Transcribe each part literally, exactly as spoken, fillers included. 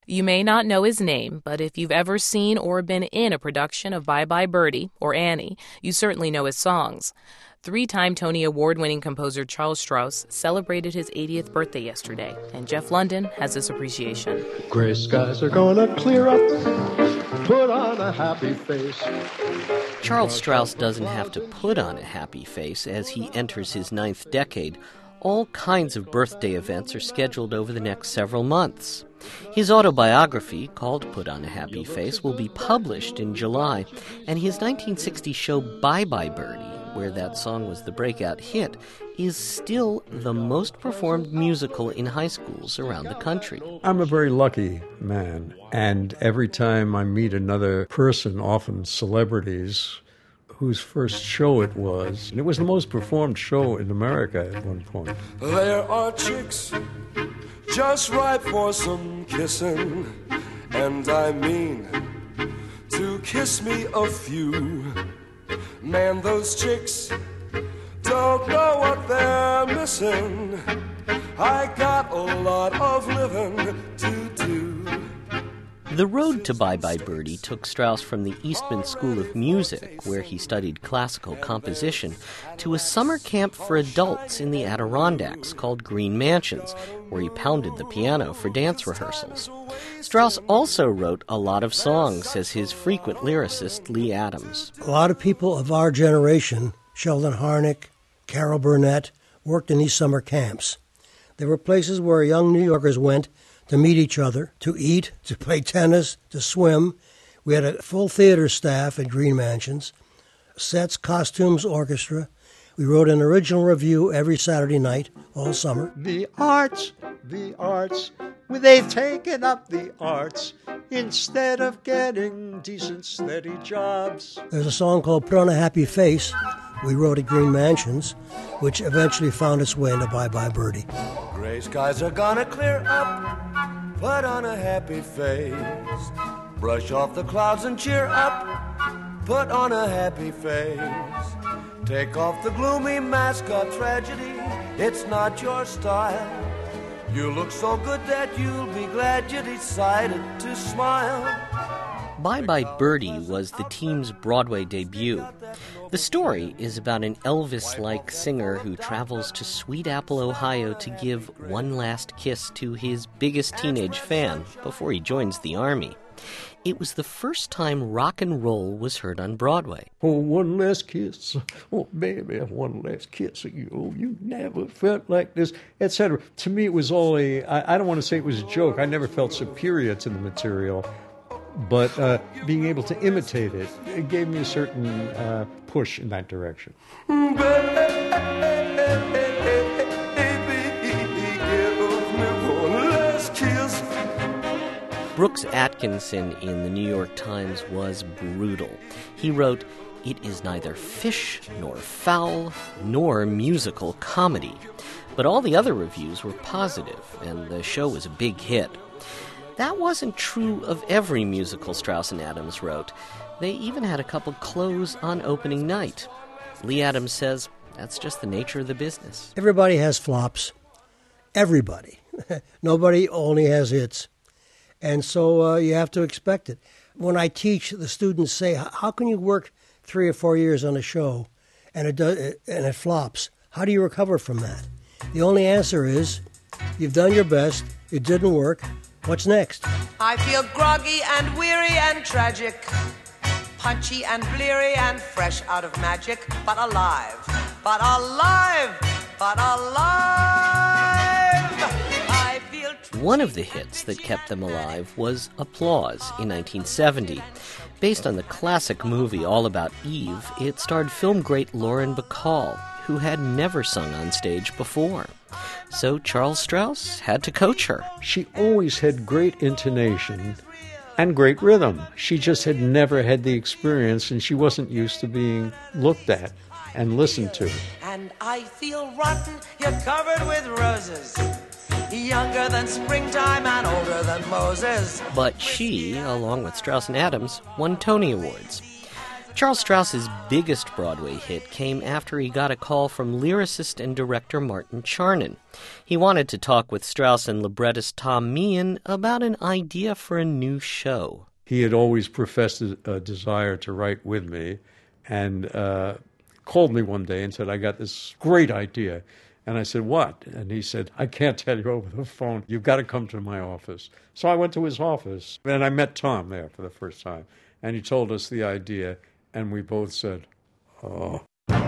You may not know his name, but if you've ever seen or been in a production of Bye Bye Birdie or Annie, you certainly know his songs. Three-time Tony Award-winning composer Charles Strouse celebrated his eightieth birthday yesterday, and Jeff London has this appreciation. Gray skies are gonna clear up, put on a happy face. Charles Strouse doesn't have to put on a happy face as he enters his ninth decade. All kinds of birthday events are scheduled over the next several months. His autobiography, called Put on a Happy Face, will be published in July, and his nineteen sixty show Bye Bye Birdie, where that song was the breakout hit, is still the most performed musical in high schools around the country. I'm a very lucky man, and every time I meet another person, often celebrities, whose first show it was, and it was the most performed show in America at one point. There are chicks just right for some kissing, and I mean to kiss me a few. Man, those chicks don't know what they're missing. I got a lot of living to do. The road to Bye Bye Birdie took Strouse from the Eastman School of Music, where he studied classical composition, to a summer camp for adults in the Adirondacks called Green Mansions, where he pounded the piano for dance rehearsals. Strouse also wrote a lot of songs, says his frequent lyricist, Lee Adams. A lot of people of our generation, Sheldon Harnick, Carol Burnett, worked in these summer camps. There were places where young New Yorkers went to meet each other, to eat, to play tennis, to swim. We had a full theater staff at Green Mansions, sets, costumes, orchestra. We wrote an original review every Saturday night, all summer. The arts, the arts, well, they've taken up the arts instead of getting decent, steady jobs. There's a song called Put on a Happy Face we wrote at Green Mansions, which eventually found its way into Bye Bye Birdie. Gray skies are gonna clear up, put on a happy face. Brush off the clouds and cheer up, put on a happy face. Take off the gloomy mask of tragedy, it's not your style. You look so good that you'll be glad you decided to smile. Bye Bye Birdie was the team's Broadway debut. The story is about an Elvis-like singer who travels to Sweet Apple, Ohio to give one last kiss to his biggest teenage fan before he joins the army. It was the first time rock and roll was heard on Broadway. Oh, one last kiss. Oh, baby, one last kiss of you. Oh, you never felt like this, et cetera. To me, it was all a, I, I don't want to say it was a joke. I never felt superior to the material. But uh, being able to imitate it, it gave me a certain uh, push in that direction. Brooks Atkinson in the New York Times was brutal. He wrote, "It is neither fish nor fowl nor musical comedy." But all the other reviews were positive, and the show was a big hit. That wasn't true of every musical Strouse and Adams wrote. They even had a couple close on opening night. Lee Adams says that's just the nature of the business. Everybody has flops. Everybody. Nobody only has hits. And so uh, you have to expect it. When I teach, the students say, how can you work three or four years on a show and it does, and it flops? How do you recover from that? The only answer is, you've done your best, it didn't work, what's next? I feel groggy and weary and tragic, punchy and bleary and fresh out of magic, but alive, but alive, but alive. I feel tr- One of the hits that kept them alive was Applause in nineteen seventy. Based on the classic movie All About Eve, it starred film great Lauren Bacall, who had never sung on stage before. So Charles Strouse had to coach her. She always had great intonation and great rhythm. She just had never had the experience, and she wasn't used to being looked at and listened to. And I feel rotten, you're covered with roses, younger than springtime and older than Moses. But she, along with Strouse and Adams, won Tony Awards. Charles Strous's biggest Broadway hit came after he got a call from lyricist and director Martin Charnin. He wanted to talk with Strauss and librettist Tom Meehan about an idea for a new show. He had always professed a, a desire to write with me, and uh, called me one day and said, I got this great idea. And I said, what? And he said, I can't tell you over the phone. You've got to come to my office. So I went to his office, and I met Tom there for the first time. And he told us the idea, and we both said, oh.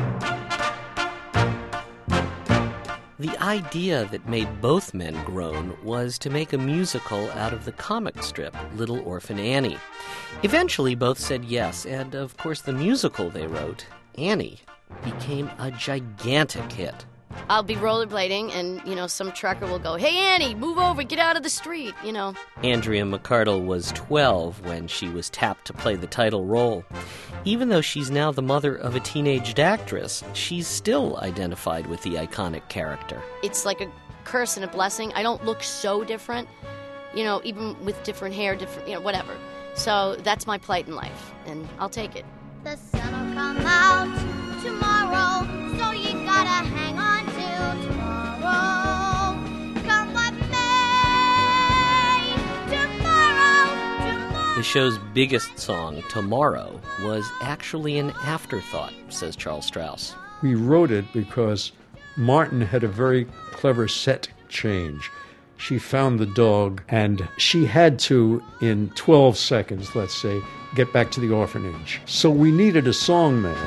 The idea that made both men groan was to make a musical out of the comic strip Little Orphan Annie. Eventually, both said yes, and of course the musical they wrote, Annie, became a gigantic hit. I'll be rollerblading, and, you know, some trucker will go, hey, Annie, move over, get out of the street, you know. Andrea McArdle was twelve when she was tapped to play the title role. Even though she's now the mother of a teenaged actress, she's still identified with the iconic character. It's like a curse and a blessing. I don't look so different, you know, even with different hair, different, you know, whatever. So that's my plight in life, and I'll take it. The sun'll come out tomorrow, so you gotta hang on till tomorrow. Come what may, tomorrow, tomorrow. The show's biggest song, Tomorrow, was actually an afterthought, says Charles Strouse. We wrote it because Martin had a very clever set change. She found the dog, and she had to, in twelve seconds, let's say, get back to the orphanage. So we needed a song there.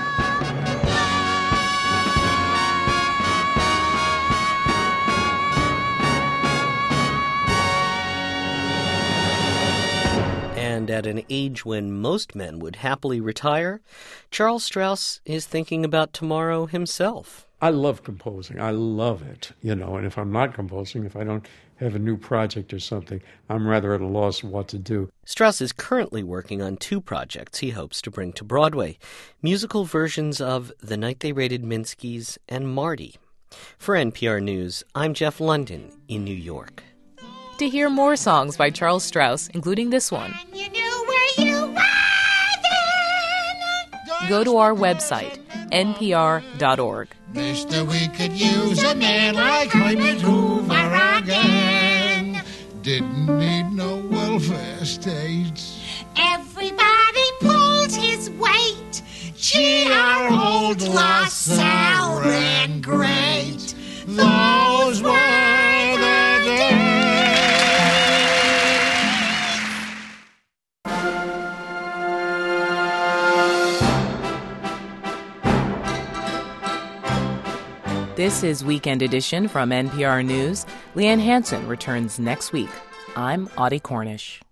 And at an age when most men would happily retire, Charles Strouse is thinking about tomorrow himself. I love composing. I love it, you know, and if I'm not composing, if I don't have a new project or something, I'm rather at a loss of what to do. Strouse is currently working on two projects he hopes to bring to Broadway, musical versions of The Night They Raided Minsky's and Marty. For N P R News, I'm Jeff London in New York. To hear more songs by Charles Strouse, including this one, You knew where you were then. go to our website, N P R dot org. Mister, we could use a man like Herbert Hoover again. Didn't need no welfare states. Everybody pulls his weight. Gee, our old LaSalle ran great. Those were the days. This is Weekend Edition from N P R News. Leanne Hansen returns next week. I'm Audie Cornish.